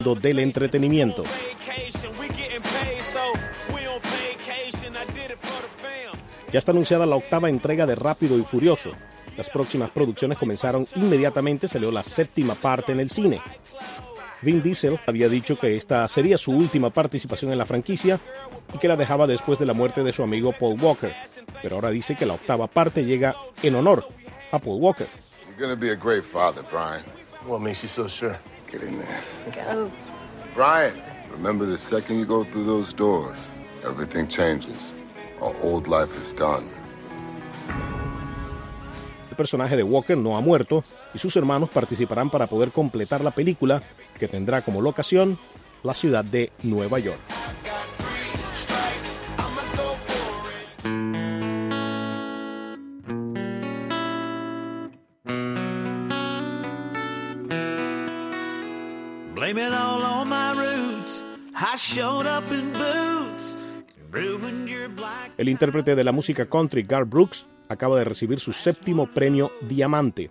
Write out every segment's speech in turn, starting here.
del entretenimiento. Ya está anunciada la 8ª entrega de Rápido y Furioso. Las próximas producciones comenzaron inmediatamente, salió la 7ª parte en el cine. Vin Diesel había dicho que esta sería su última participación en la franquicia y que la dejaba después de la muerte de su amigo Paul Walker. Pero ahora dice que la 8ª parte llega en honor a Paul Walker. You're gonna be a great father, Brian. What makes you so sure? Get in there. Go. Brian, remember the second you go through those doors, everything changes. Our old life is done. El personaje de Walker no ha muerto y sus hermanos participarán para poder completar la película, que tendrá como locación la ciudad de Nueva York. Blame it all on my roots. I showed up in boots. Ruined your black. El intérprete de la música country, Garth Brooks, acaba de recibir su 7º premio Diamante.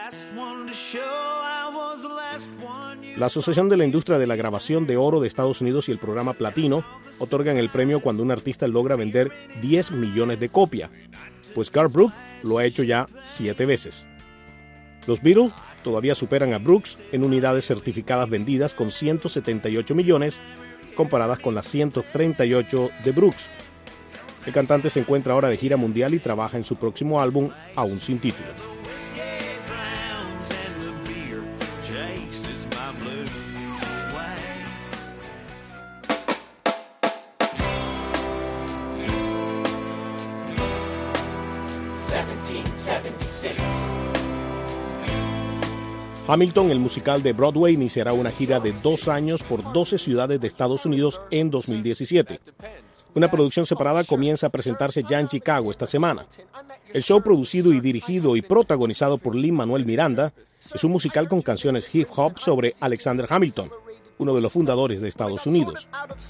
La Asociación de la Industria de la Grabación de Oro de Estados Unidos y el programa Platino otorgan el premio cuando un artista logra vender 10 millones de copias, pues Garth Brooks lo ha hecho ya 7 veces. Los Beatles todavía superan a Brooks en unidades certificadas vendidas con 178 millones, comparadas con las 138 de Brooks. El cantante se encuentra ahora de gira mundial y trabaja en su próximo álbum, aún sin título. Hamilton, el musical de Broadway, iniciará una gira de 2 años por 12 ciudades de Estados Unidos en 2017. Una producción separada comienza a presentarse ya en Chicago esta semana. El show, producido y dirigido y protagonizado por Lin-Manuel Miranda, es un musical con canciones hip hop sobre Alexander Hamilton, uno de los fundadores de Estados Unidos.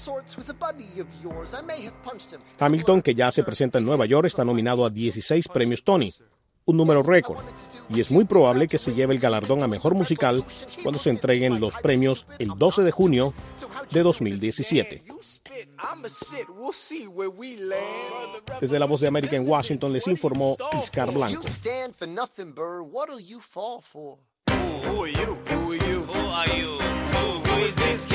Hamilton, que ya se presenta en Nueva York, está nominado a 16 premios Tony, un número récord, y es muy probable que se lleve el galardón a Mejor Musical cuando se entreguen los premios el 12 de junio de 2017. Desde La Voz de América en Washington les informó Iscar Blanco. Who are you? Who are you? Who are you? Who is this kid?